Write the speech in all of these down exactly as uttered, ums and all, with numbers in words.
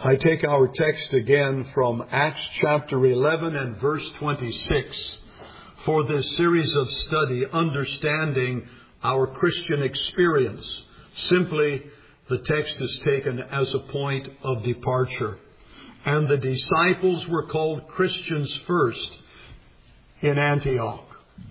I take our text again from Acts chapter eleven and verse twenty-six for this series of study, Understanding Our Christian Experience. Simply, the text is taken as a point of departure. And the disciples were called Christians first in Antioch.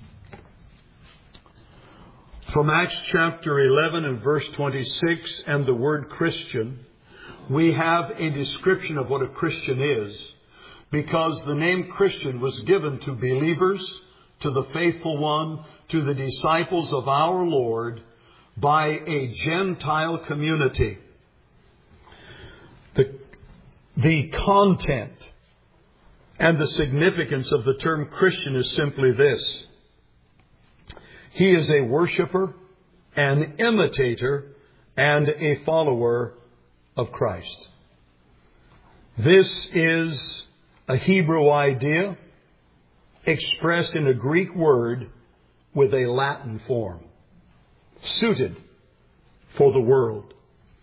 From Acts chapter eleven and verse twenty-six and the word Christian, we have a description of what a Christian is, because the name Christian was given to believers, to the faithful one, to the disciples of our Lord by a Gentile community. The, the content and the significance of the term Christian is simply this: he is a worshiper, an imitator, and a follower of Christ. This is a Hebrew idea expressed in a Greek word with a Latin form, suited for the world.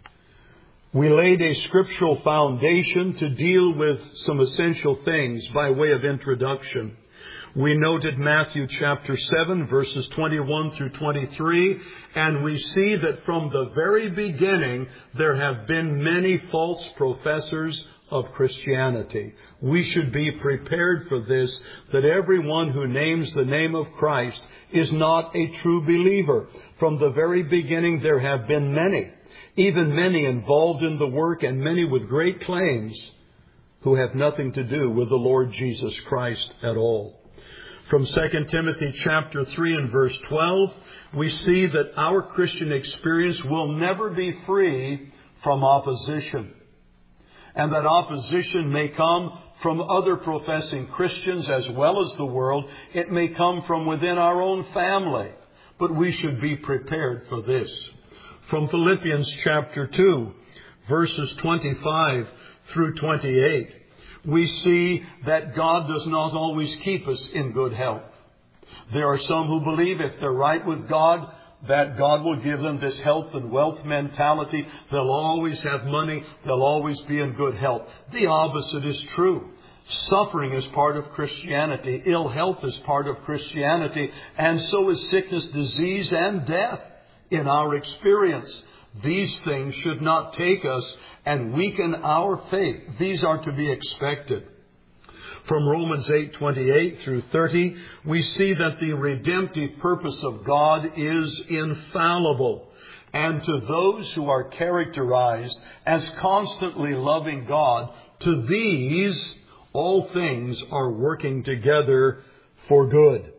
We laid a scriptural foundation to deal with some essential things by way of introduction. We noted Matthew chapter seven, verses twenty-one through twenty-three, and we see that from the very beginning there have been many false professors of Christianity. We should be prepared for this, that everyone who names the name of Christ is not a true believer. From the very beginning there have been many, even many involved in the work and many with great claims, who have nothing to do with the Lord Jesus Christ at all. From Second Timothy chapter three and verse twelve, we see that our Christian experience will never be free from opposition. And that opposition may come from other professing Christians as well as the world. It may come from within our own family. But we should be prepared for this. From Philippians chapter two, verses twenty-five through twenty-eight, we see that God does not always keep us in good health. There are some who believe if they're right with God, that God will give them this health and wealth mentality. They'll always have money. They'll always be in good health. The opposite is true. Suffering is part of Christianity. Ill health is part of Christianity. And so is sickness, disease, and death in our experience. These things should not take us and weaken our faith. These are to be expected. From Romans eight twenty-eight through thirty, we see that the redemptive purpose of God is infallible. And to those who are characterized as constantly loving God, to these all things are working together for good.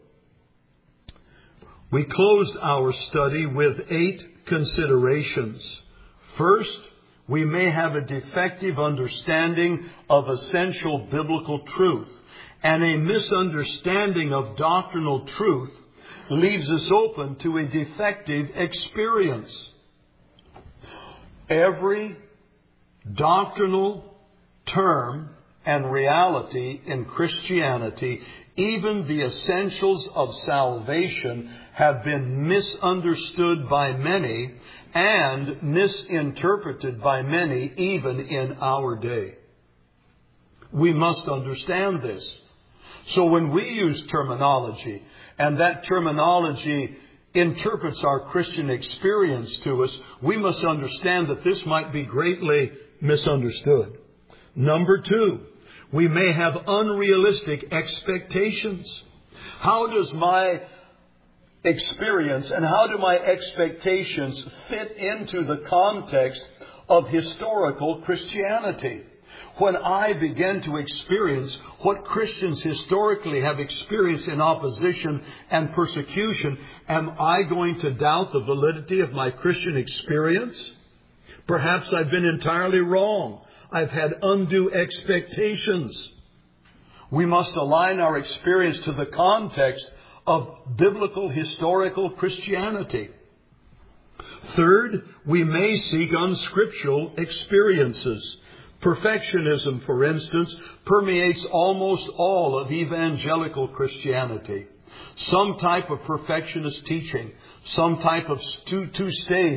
We closed our study with eight considerations. First, we may have a defective understanding of essential biblical truth, and a misunderstanding of doctrinal truth leaves us open to a defective experience. Every doctrinal term and reality in Christianity, even the essentials of salvation, have been misunderstood by many and misinterpreted by many, even in our day. We must understand this. So when we use terminology, and that terminology interprets our Christian experience to us, we must understand that this might be greatly misunderstood. Number two, we may have unrealistic expectations. How does my experience and how do my expectations fit into the context of historical Christianity? When I begin to experience what Christians historically have experienced in opposition and persecution, am I going to doubt the validity of my Christian experience? Perhaps I've been entirely wrong. I've had undue expectations. We must align our experience to the context of biblical historical Christianity. Third, we may seek unscriptural experiences. Perfectionism, for instance, permeates almost all of evangelical Christianity. Some type of perfectionist teaching, some type of two-stage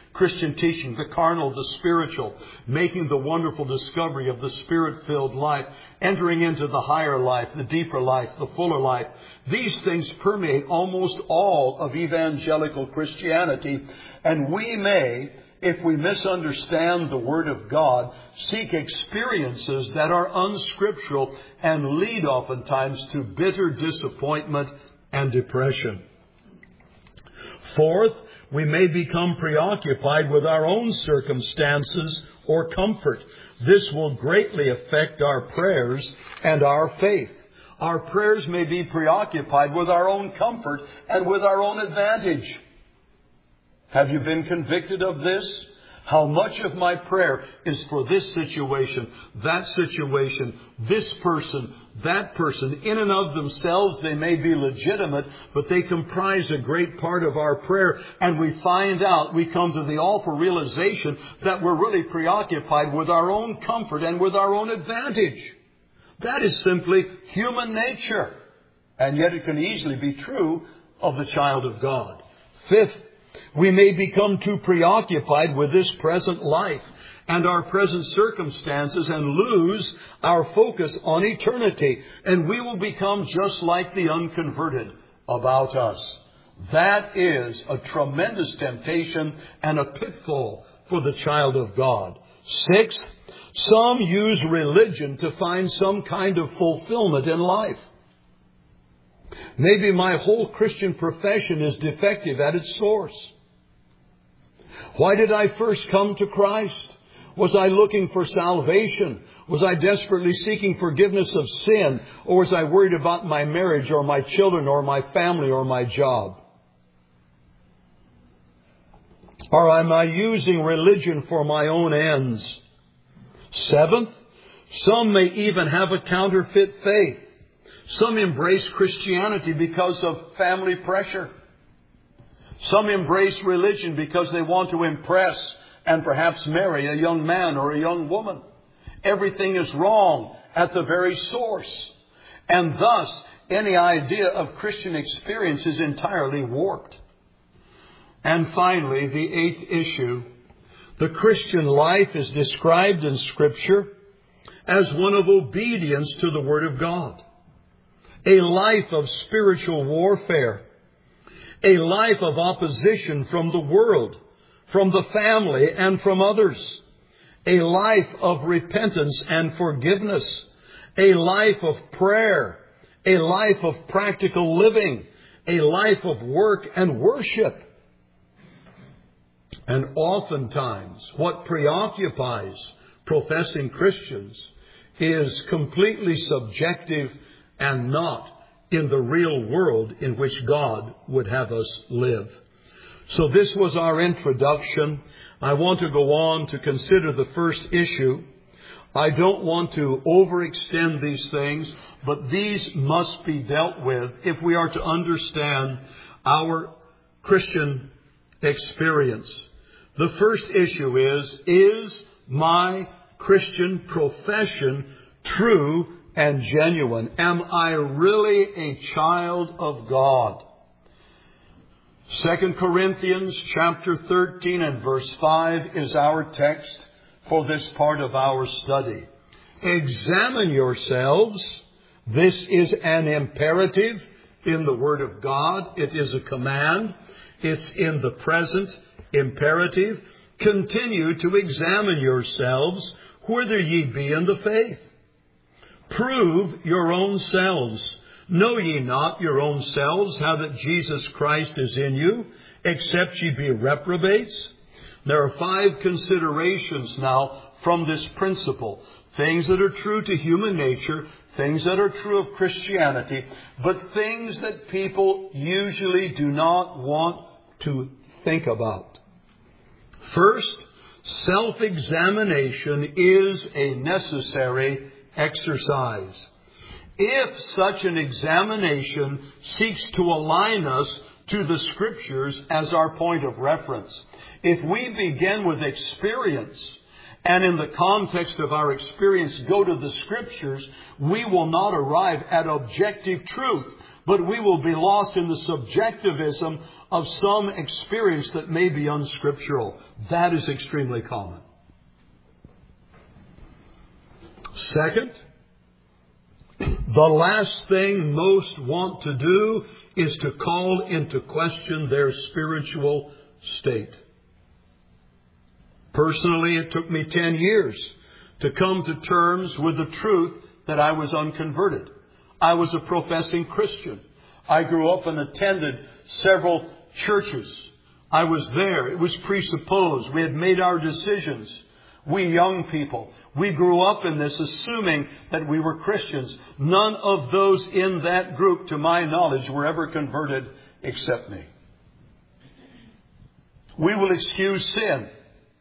Christian teaching, the carnal, the spiritual, making the wonderful discovery of the Spirit-filled life, entering into the higher life, the deeper life, the fuller life. These things permeate almost all of evangelical Christianity, and we may, if we misunderstand the Word of God, seek experiences that are unscriptural and lead oftentimes to bitter disappointment and depression. Fourth, we may become preoccupied with our own circumstances or comfort. This will greatly affect our prayers and our faith. Our prayers may be preoccupied with our own comfort and with our own advantage. Have you been convicted of this? How much of my prayer is for this situation, that situation, this person, that person. In and of themselves, they may be legitimate, but they comprise a great part of our prayer. And we find out, we come to the awful realization that we're really preoccupied with our own comfort and with our own advantage. That is simply human nature. And yet it can easily be true of the child of God. Fifth, we may become too preoccupied with this present life and our present circumstances and lose our focus on eternity. And we will become just like the unconverted about us. That is a tremendous temptation and a pitfall for the child of God. Sixth, some use religion to find some kind of fulfillment in life. Maybe my whole Christian profession is defective at its source. Why did I first come to Christ? Was I looking for salvation? Was I desperately seeking forgiveness of sin? Or was I worried about my marriage or my children or my family or my job? Or am I using religion for my own ends? Seventh, some may even have a counterfeit faith. Some embrace Christianity because of family pressure. Some embrace religion because they want to impress and perhaps marry a young man or a young woman. Everything is wrong at the very source. And thus, any idea of Christian experience is entirely warped. And finally, the eighth issue. The Christian life is described in Scripture as one of obedience to the Word of God. A life of spiritual warfare. A life of opposition from the world, from the family, and from others. A life of repentance and forgiveness. A life of prayer. A life of practical living. A life of work and worship. And oftentimes, what preoccupies professing Christians is completely subjective and not in the real world in which God would have us live. So this was our introduction. I want to go on to consider the first issue. I don't want to overextend these things, but these must be dealt with if we are to understand our Christian experience. The first issue is, is my Christian profession true and genuine? Am I really a child of God? Second Corinthians chapter thirteen and verse five is our text for this part of our study. Examine yourselves. This is an imperative in the Word of God. It is a command. It's in the present imperative. Continue to examine yourselves whether ye be in the faith. Prove your own selves. Know ye not your own selves how that Jesus Christ is in you, except ye be reprobates? There are five considerations now from this principle. Things that are true to human nature, things that are true of Christianity, but things that people usually do not want to think about. First, self-examination is a necessary exercise. If such an examination seeks to align us to the Scriptures as our point of reference, if we begin with experience and in the context of our experience go to the Scriptures, we will not arrive at objective truth, but we will be lost in the subjectivism of some experience that may be unscriptural. That is extremely common. Second, the last thing most want to do is to call into question their spiritual state. Personally, it took me ten years to come to terms with the truth that I was unconverted. I was a professing Christian. I grew up and attended several churches. I was there. It was presupposed. We had made our decisions. We young people, we grew up in this assuming that we were Christians. None of those in that group, to my knowledge, were ever converted except me. We will excuse sin.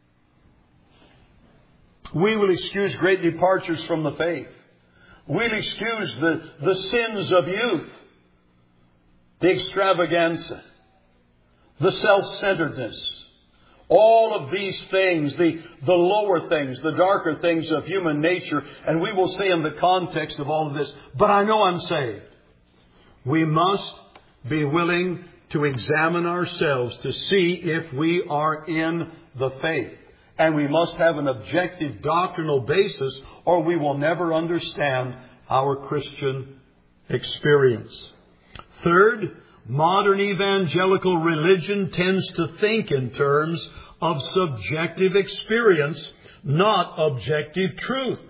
We will excuse great departures from the faith. We'll excuse the, the sins of youth, the extravaganza, the self-centeredness. All of these things, the, the lower things, the darker things of human nature, and we will say in the context of all of this, but I know I'm saved. We must be willing to examine ourselves to see if we are in the faith. And we must have an objective doctrinal basis, or we will never understand our Christian experience. Third, modern evangelical religion tends to think in terms of subjective experience, not objective truth.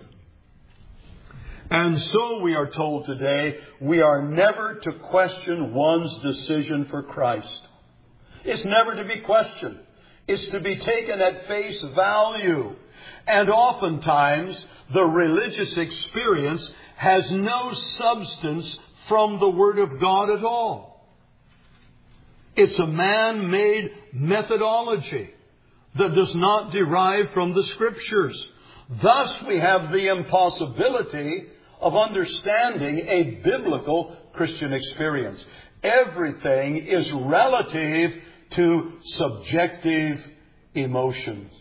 And so we are told today, we are never to question one's decision for Christ. It's never to be questioned. It's to be taken at face value. And oftentimes, the religious experience has no substance from the Word of God at all. It's a man-made methodology that does not derive from the Scriptures. Thus, we have the impossibility of understanding a biblical Christian experience. Everything is relative to subjective emotions.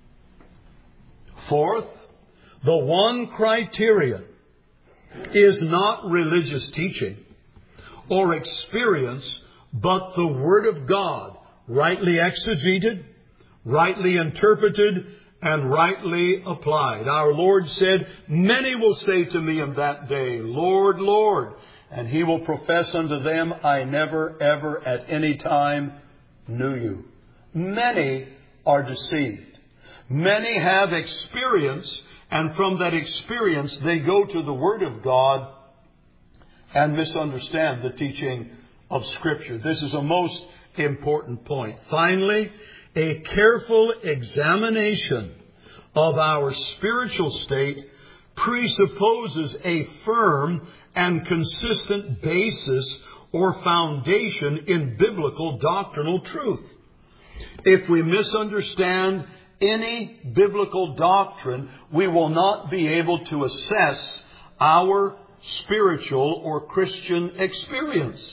Fourth, the one criterion is not religious teaching or experience, but the Word of God, rightly exegeted, rightly interpreted, and rightly applied. Our Lord said, "Many will say to me in that day, Lord, Lord," and He will profess unto them, "I never, ever, at any time knew you." Many are deceived. Many have experience, and from that experience they go to the Word of God and misunderstand the teaching of Scripture. This is a most important point. Finally, a careful examination of our spiritual state presupposes a firm and consistent basis or foundation in biblical doctrinal truth. If we misunderstand any biblical doctrine, we will not be able to assess our spiritual or Christian experience.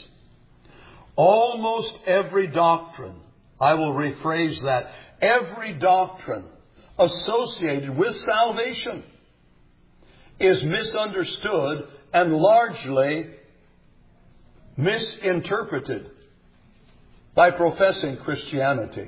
Almost every doctrine, I will rephrase that, every doctrine associated with salvation is misunderstood and largely misinterpreted by professing Christianity.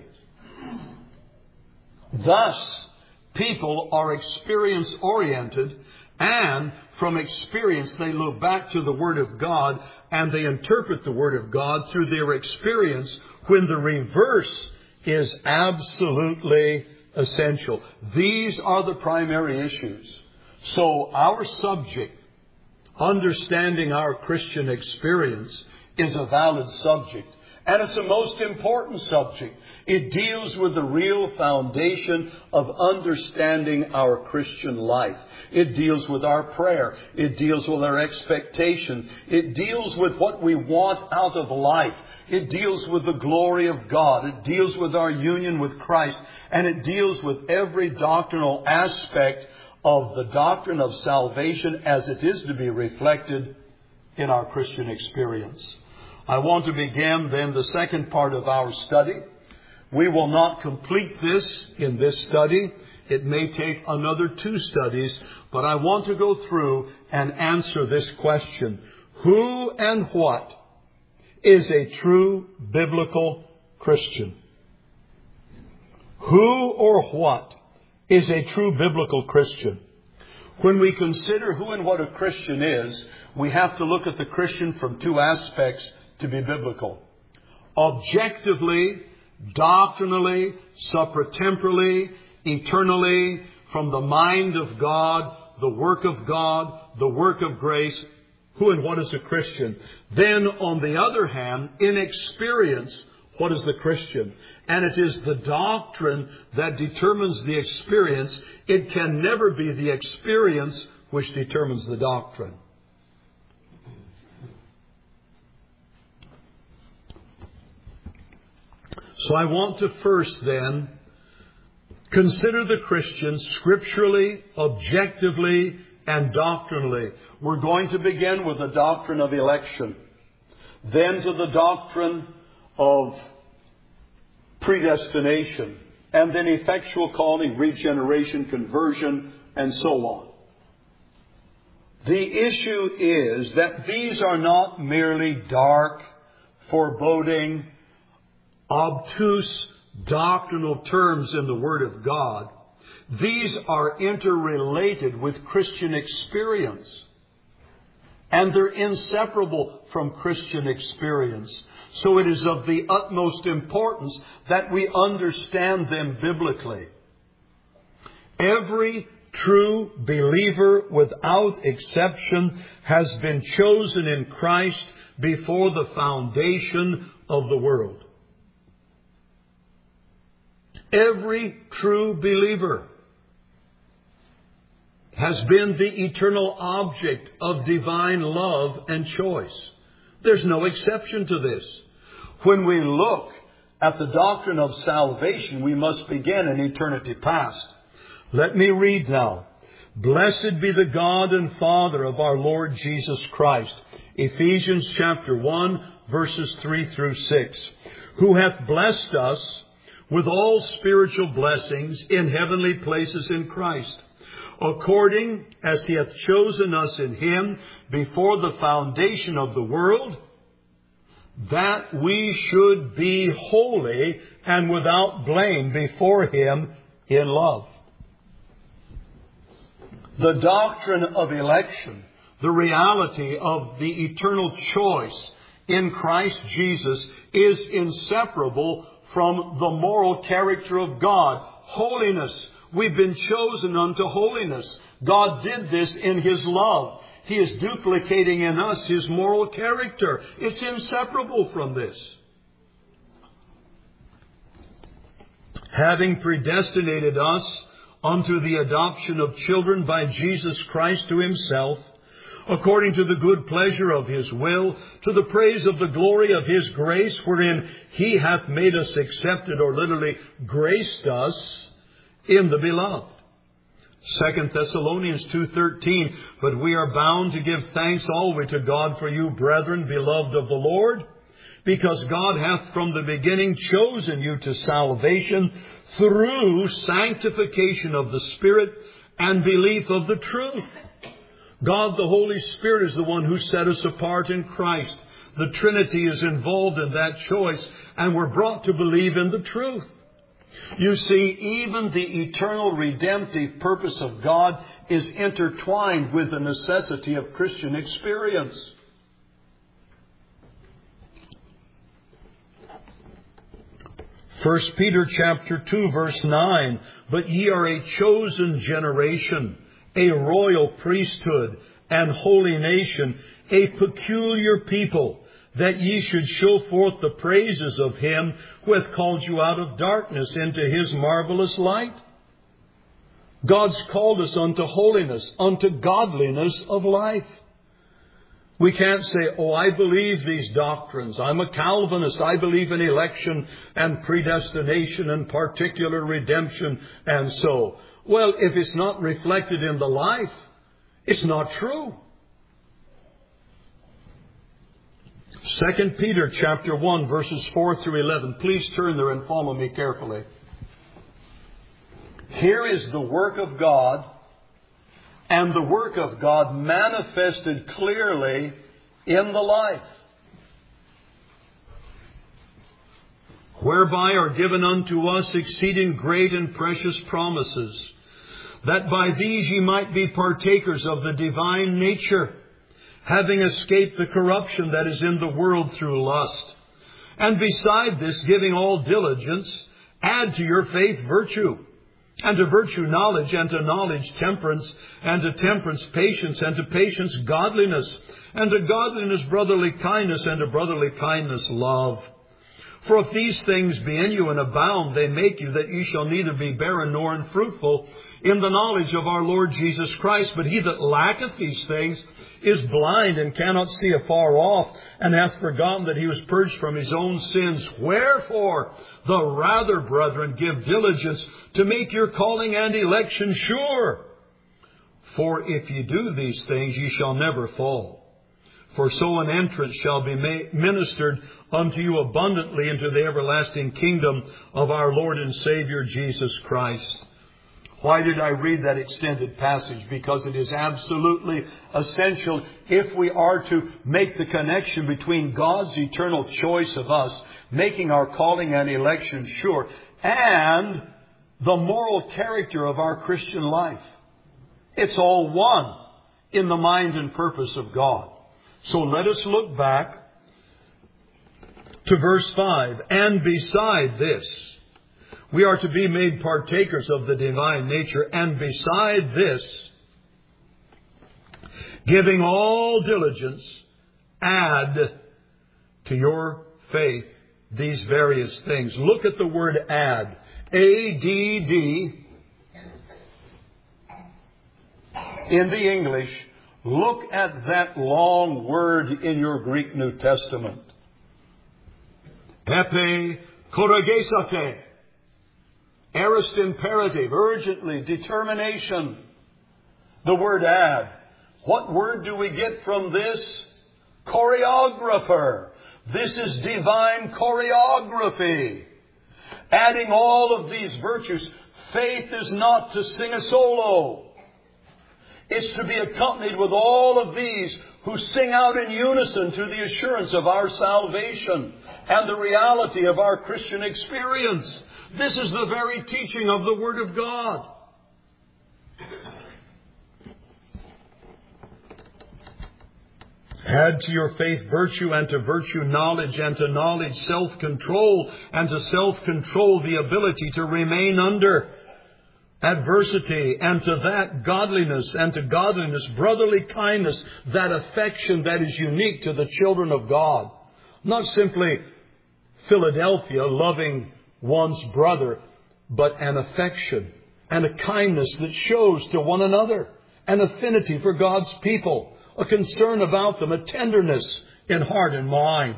Thus, people are experience-oriented, and from experience they look back to the Word of God and they interpret the Word of God through their experience, when the reverse is absolutely essential. These are the primary issues. So our subject, understanding our Christian experience, is a valid subject. And it's a most important subject. It deals with the real foundation of understanding our Christian life. It deals with our prayer. It deals with our expectation. It deals with what we want out of life. It deals with the glory of God. It deals with our union with Christ. And it deals with every doctrinal aspect of the doctrine of salvation as it is to be reflected in our Christian experience. I want to begin then the second part of our study. We will not complete this in this study. It may take another two studies, but I want to go through and answer this question. Who and what is a true biblical Christian? Who or what is a true biblical Christian? When we consider who and what a Christian is, we have to look at the Christian from two aspects to be biblical. Objectively, doctrinally, supratemporally, eternally, from the mind of God, the work of God, the work of grace, who and what is a Christian? Then, on the other hand, in experience, what is the Christian? And it is the doctrine that determines the experience. It can never be the experience which determines the doctrine. So I want to first then consider the Christian scripturally, objectively, and doctrinally. We're going to begin with the doctrine of election. Then to the doctrine of predestination. And then effectual calling, regeneration, conversion, and so on. The issue is that these are not merely dark, foreboding, obtuse doctrinal terms in the Word of God. These are interrelated with Christian experience. And they're inseparable from Christian experience. So it is of the utmost importance that we understand them biblically. Every true believer, without exception, has been chosen in Christ before the foundation of the world. Every true believer has been the eternal object of divine love and choice. There's no exception to this. When we look at the doctrine of salvation, we must begin in eternity past. Let me read now. Blessed be the God and Father of our Lord Jesus Christ. Ephesians chapter one, verses three through six. Who hath blessed us with all spiritual blessings in heavenly places in Christ, according as He hath chosen us in Him before the foundation of the world, that we should be holy and without blame before Him in love. The doctrine of election, the reality of the eternal choice in Christ Jesus, is inseparable from the moral character of God. Holiness. We've been chosen unto holiness. God did this in His love. He is duplicating in us His moral character. It's inseparable from this. Having predestinated us unto the adoption of children by Jesus Christ to Himself, according to the good pleasure of His will, to the praise of the glory of His grace, wherein He hath made us accepted, or literally graced us, in the beloved. Second Thessalonians two thirteen, but we are bound to give thanks always to God for you, brethren, beloved of the Lord, because God hath from the beginning chosen you to salvation through sanctification of the Spirit and belief of the truth. God the Holy Spirit is the one who set us apart in Christ. The Trinity is involved in that choice, and we're brought to believe in the truth. You see, even the eternal redemptive purpose of God is intertwined with the necessity of Christian experience. First Peter chapter two, verse nine, but ye are a chosen generation, a royal priesthood, and holy nation, a peculiar people, that ye should show forth the praises of Him who hath called you out of darkness into His marvelous light. God's called us unto holiness, unto godliness of life. We can't say, oh, I believe these doctrines. I'm a Calvinist. I believe in election and predestination and particular redemption and so. Well, if it's not reflected in the life, it's not true. Second Peter chapter one, verses four through eleven. Please turn there and follow me carefully. Here is the work of God, and the work of God manifested clearly in the life. whereby are given unto us exceeding great and precious promises, that by these ye might be partakers of the divine nature, having escaped the corruption that is in the world through lust. And beside this, giving all diligence, add to your faith virtue, and to virtue knowledge, and to knowledge temperance, and to temperance patience, and to patience godliness, and to godliness brotherly kindness, and to brotherly kindness love. For if these things be in you and abound, they make you that ye shall neither be barren nor unfruitful in the knowledge of our Lord Jesus Christ. But he that lacketh these things is blind, and cannot see afar off, and hath forgotten that he was purged from his own sins. Wherefore, the rather, brethren, give diligence to make your calling and election sure. For if ye do these things, ye shall never fall. For so an entrance shall be ministered unto you abundantly into the everlasting kingdom of our Lord and Savior Jesus Christ. Why did I read that extended passage? Because it is absolutely essential if we are to make the connection between God's eternal choice of us, making our calling and election sure, and the moral character of our Christian life. It's all one in the mind and purpose of God. So let us look back to verse five. And beside this, we are to be made partakers of the divine nature. And beside this, giving all diligence, add to your faith these various things. Look at the word add. A D D. In the English, look at that long word in your Greek New Testament. Epe koragesate. Aorist imperative, urgently, determination. The word add. What word do we get from this? Choreographer. This is divine choreography. Adding all of these virtues. Faith is not to sing a solo. It's to be accompanied with all of these who sing out in unison to the assurance of our salvation and the reality of our Christian experience. This is the very teaching of the Word of God. Add to your faith virtue, and to virtue knowledge, and to knowledge self-control, and to self-control the ability to remain under adversity, and to that godliness, and to godliness brotherly kindness, that affection that is unique to the children of God. Not simply Philadelphia loving one's brother, but an affection and a kindness that shows to one another, an affinity for God's people, a concern about them, a tenderness in heart and mind.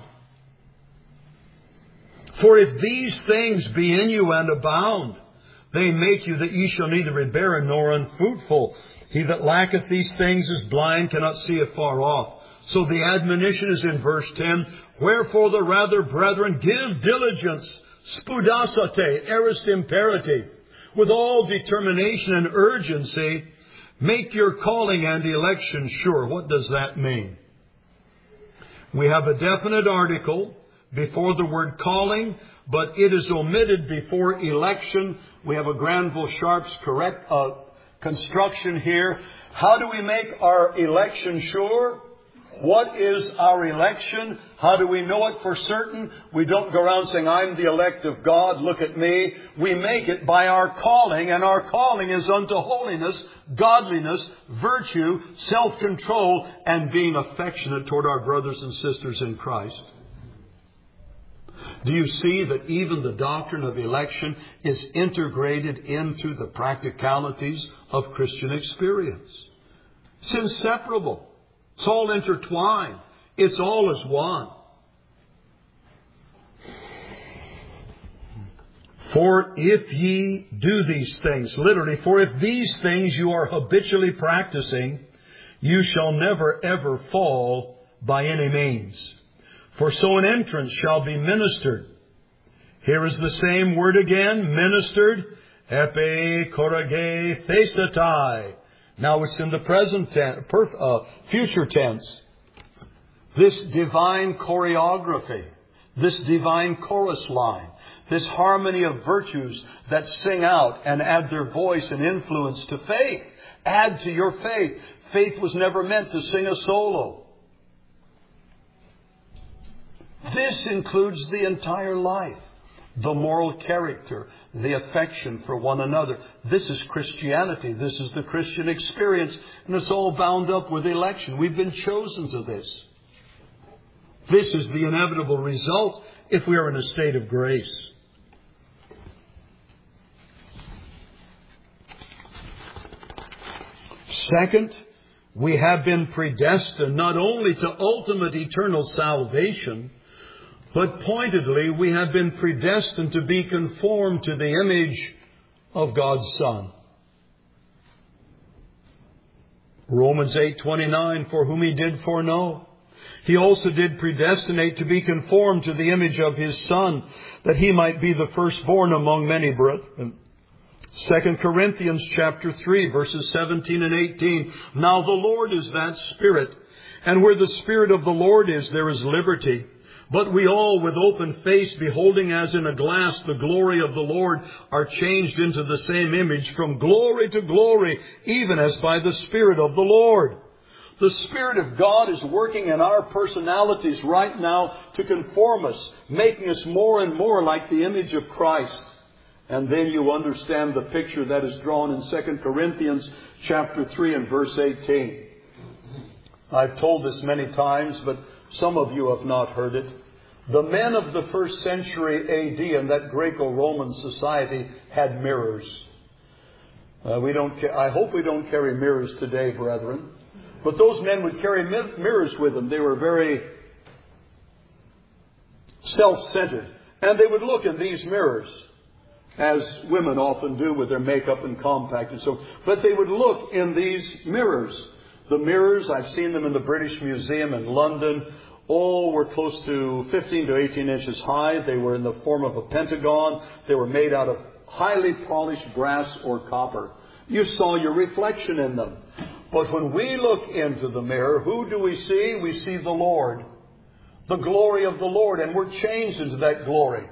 For if these things be in you and abound, they make you that ye shall neither be barren nor unfruitful. He that lacketh these things is blind, cannot see afar off. So the admonition is in verse ten. Wherefore the rather, brethren, give diligence, spudasate, aorist imperative, with all determination and urgency, make your calling and election sure. What does that mean? We have a definite article before the word calling, but it is omitted before election. We have a Granville Sharp's correct uh, construction here. How do we make our election sure? What is our election? How do we know it for certain? We don't go around saying, I'm the elect of God, look at me. We make it by our calling, and our calling is unto holiness, godliness, virtue, self-control, and being affectionate toward our brothers and sisters in Christ. Do you see that even the doctrine of election is integrated into the practicalities of Christian experience? It's inseparable. It's all intertwined. It's all as one. For if ye do these things, literally, for if these things you are habitually practicing, you shall never ever fall by any means. For so an entrance shall be ministered. Here is the same word again, ministered. Epe korage thesatai. Now it's in the present tense, uh, future tense. This divine choreography, this divine chorus line, This harmony of virtues that sing out and add their voice and influence to faith. Add to your faith. Faith was never meant to sing a solo. This includes the entire life. The moral character, the affection for one another. This is Christianity. This is the Christian experience. And it's all bound up with election. We've been chosen to this. This is the inevitable result if we are in a state of grace. Second, we have been predestined not only to ultimate eternal salvation, but pointedly, we have been predestined to be conformed to the image of God's Son. Romans eight twenty-nine, for whom He did foreknow, He also did predestinate to be conformed to the image of His Son, that He might be the firstborn among many brethren. Second Corinthians chapter three, verses seventeen and eighteen. Now the Lord is that Spirit, and where the Spirit of the Lord is, there is liberty. But we all, with open face, beholding as in a glass the glory of the Lord, are changed into the same image from glory to glory, even as by the Spirit of the Lord. The Spirit of God is working in our personalities right now to conform us, making us more and more like the image of Christ. And then you understand the picture that is drawn in Second Corinthians chapter three and verse eighteen. I've told this many times, but some of you have not heard it. The men of the first century A D in that Greco-Roman society had mirrors. Uh, we don't. Ca- I hope we don't carry mirrors today, brethren. But those men would carry mi- mirrors with them. They were very self-centered. And they would look in these mirrors, as women often do with their makeup and compact and so. But they would look in these mirrors. The mirrors, I've seen them in the British Museum in London, all were close to fifteen to eighteen inches high. They were in the form of a pentagon. They were made out of highly polished brass or copper. You saw your reflection in them. But when we look into the mirror, who do we see? We see the Lord. The glory of the Lord. And we're changed into that glory.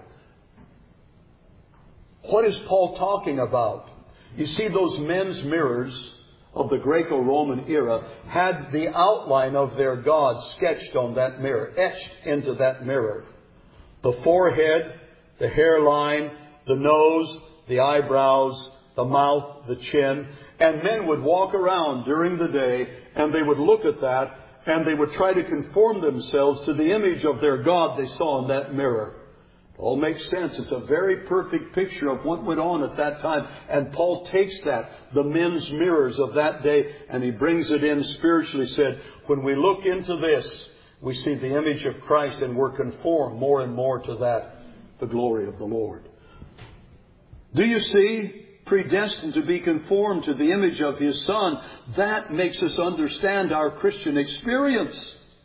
What is Paul talking about? You see, those men's mirrors of the Greco-Roman era had the outline of their God sketched on that mirror, etched into that mirror. The forehead, the hairline, the nose, the eyebrows, the mouth, the chin. And men would walk around during the day and they would look at that and they would try to conform themselves to the image of their God they saw in that mirror. It all makes sense. It's a very perfect picture of what went on at that time. And Paul takes that, the men's mirrors of that day, and he brings it in spiritually. Said, when we look into this, we see the image of Christ and we're conformed more and more to that, the glory of the Lord. Do you see? Predestined to be conformed to the image of His Son. That makes us understand our Christian experience.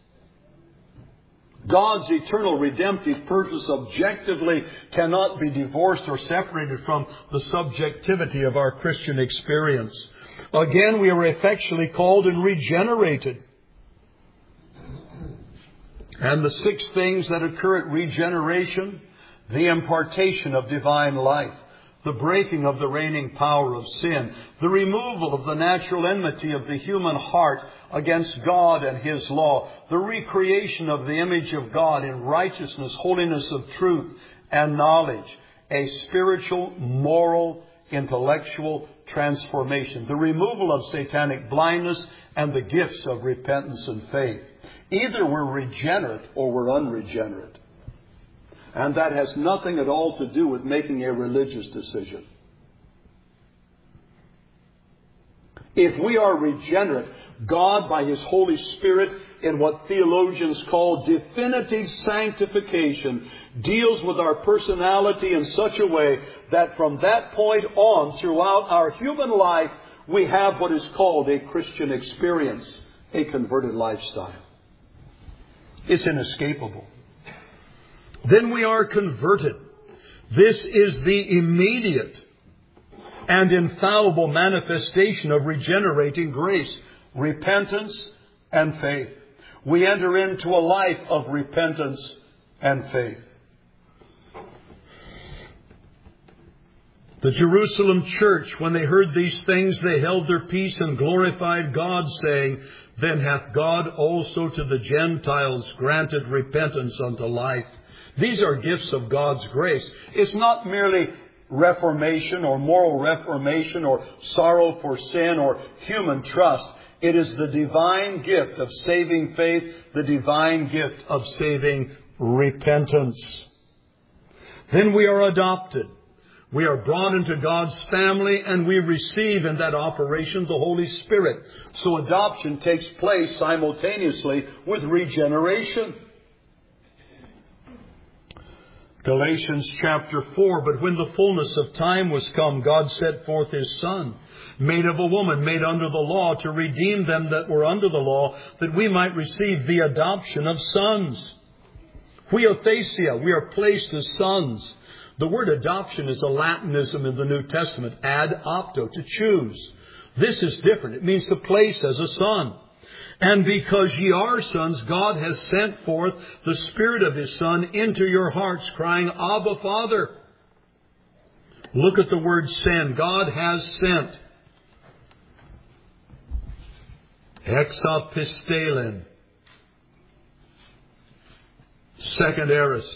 God's eternal redemptive purpose objectively cannot be divorced or separated from the subjectivity of our Christian experience. Again, we are effectually called and regenerated. And the six things that occur at regeneration: the impartation of divine life, the breaking of the reigning power of sin, the removal of the natural enmity of the human heart against God and His law, the recreation of the image of God in righteousness, holiness of truth, and knowledge, a spiritual, moral, intellectual transformation, the removal of satanic blindness, and the gifts of repentance and faith. Either we're regenerate or we're unregenerate. And that has nothing at all to do with making a religious decision. If we are regenerate, God, by His Holy Spirit, in what theologians call definitive sanctification, deals with our personality in such a way that from that point on, throughout our human life, we have what is called a Christian experience, a converted lifestyle. It's inescapable. Then we are converted. This is the immediate and infallible manifestation of regenerating grace, repentance and faith. We enter into a life of repentance and faith. The Jerusalem church, when they heard these things, they held their peace and glorified God, saying, Then hath God also to the Gentiles granted repentance unto life. These are gifts of God's grace. It's not merely reformation or moral reformation or sorrow for sin or human trust. It is the divine gift of saving faith, the divine gift of saving repentance. Then we are adopted. We are brought into God's family, and we receive in that operation the Holy Spirit. So adoption takes place simultaneously with regeneration. Galatians chapter four, But when the fullness of time was come, God sent forth His Son, made of a woman, made under the law, to redeem them that were under the law, that we might receive the adoption of sons. Huiothesia, we are placed as sons. The word adoption is a Latinism in the New Testament, ad opto, to choose. This is different. It means to place as a son. And because ye are sons, God has sent forth the Spirit of His Son into your hearts, crying, Abba, Father. Look at the word send. God has sent. Exapistelen. Second aorist.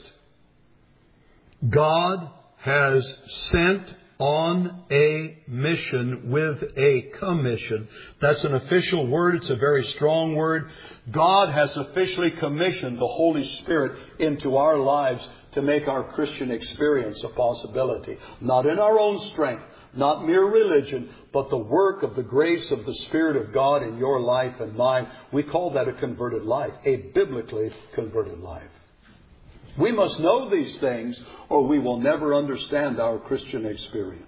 God has sent on a mission with a commission. That's an official word. It's a very strong word. God has officially commissioned the Holy Spirit into our lives to make our Christian experience a possibility. Not in our own strength, not mere religion, but the work of the grace of the Spirit of God in your life and mine. We call that a converted life, a biblically converted life. We must know these things, or we will never understand our Christian experience.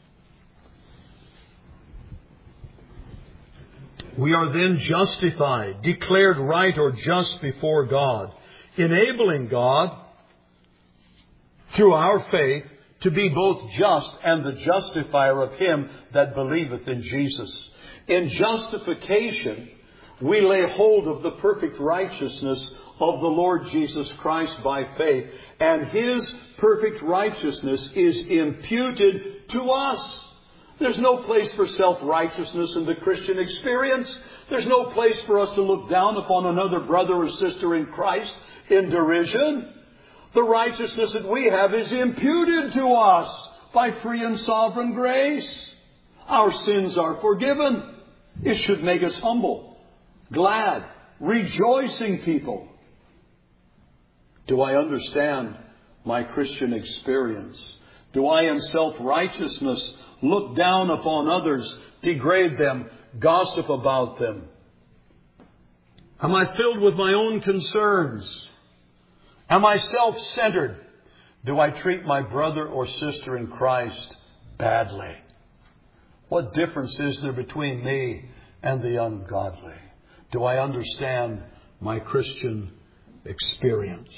We are then justified, declared right or just before God, enabling God, through our faith, to be both just and the justifier of him that believeth in Jesus. In justification, we lay hold of the perfect righteousness of the Lord Jesus Christ by faith, and His perfect righteousness is imputed to us. There's no place for self-righteousness in the Christian experience. There's no place for us to look down upon another brother or sister in Christ in derision. The righteousness that we have is imputed to us by free and sovereign grace. Our sins are forgiven. It should make us humble, glad, rejoicing people. Do I understand my Christian experience? Do I in self-righteousness look down upon others, degrade them, gossip about them? Am I filled with my own concerns? Am I self-centered? Do I treat my brother or sister in Christ badly? What difference is there between me and the ungodly? Do I understand my Christian experience?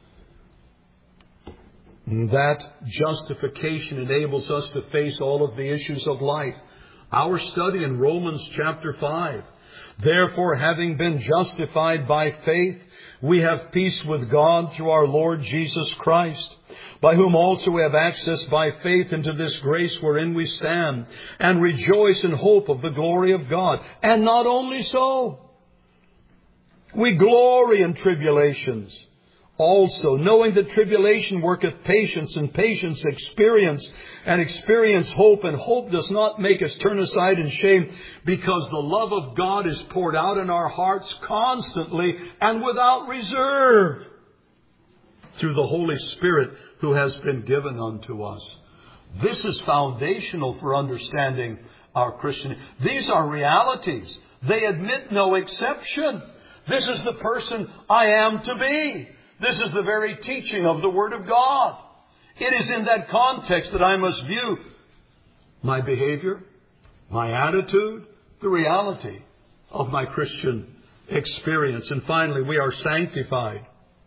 That justification enables us to face all of the issues of life. Our study in Romans chapter five. Therefore, having been justified by faith, we have peace with God through our Lord Jesus Christ, by whom also we have access by faith into this grace wherein we stand, and rejoice in hope of the glory of God. And not only so, we glory in tribulations, also, knowing that tribulation worketh patience, and patience experience, and experience hope, and hope does not make us turn aside in shame, because the love of God is poured out in our hearts constantly and without reserve through the Holy Spirit who has been given unto us. This is foundational for understanding our Christian. These are realities. They admit no exception. This is the person I am to be. This is the very teaching of the Word of God. It is in that context that I must view my behavior, my attitude, the reality of my Christian experience. And finally, we are sanctified.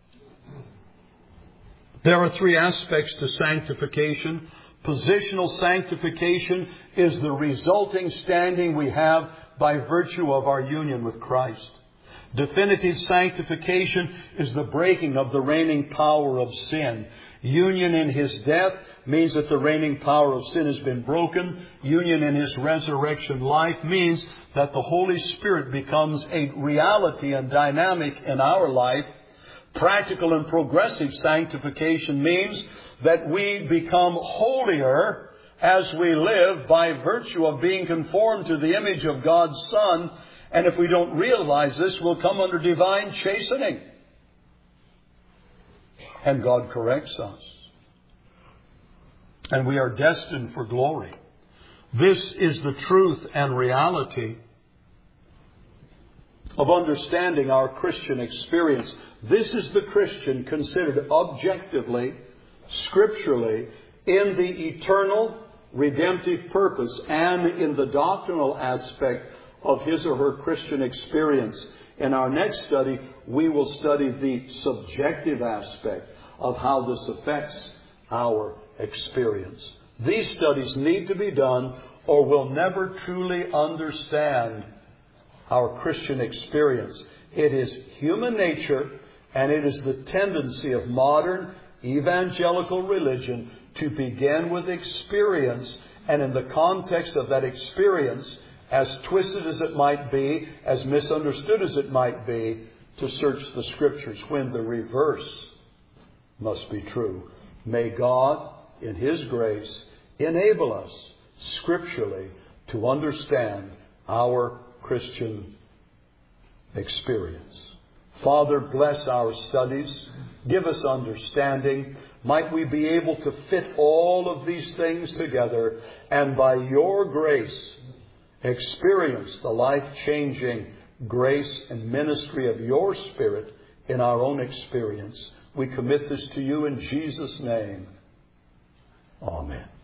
There are three aspects to sanctification. Positional sanctification is the resulting standing we have by virtue of our union with Christ. Definitive sanctification is the breaking of the reigning power of sin. Union in His death means that the reigning power of sin has been broken. Union in His resurrection life means that the Holy Spirit becomes a reality and dynamic in our life. Practical and progressive sanctification means that we become holier as we live by virtue of being conformed to the image of God's Son. And if we don't realize this, we'll come under divine chastening. And God corrects us. And we are destined for glory. This is the truth and reality of understanding our Christian experience. This is the Christian considered objectively, scripturally, in the eternal redemptive purpose and in the doctrinal aspect of his or her Christian experience. In our next study, we will study the subjective aspect of how this affects our experience. These studies need to be done, or we'll never truly understand our Christian experience. It is human nature, and it is the tendency of modern evangelical religion to begin with experience, and in the context of that experience, as twisted as it might be, as misunderstood as it might be, to search the Scriptures, when the reverse must be true. May God, in His grace, enable us scripturally to understand our Christian experience. Father, bless our studies. Give us understanding. Might we be able to fit all of these things together, and by Your grace experience the life-changing grace and ministry of Your Spirit in our own experience. We commit this to You in Jesus' name. Amen.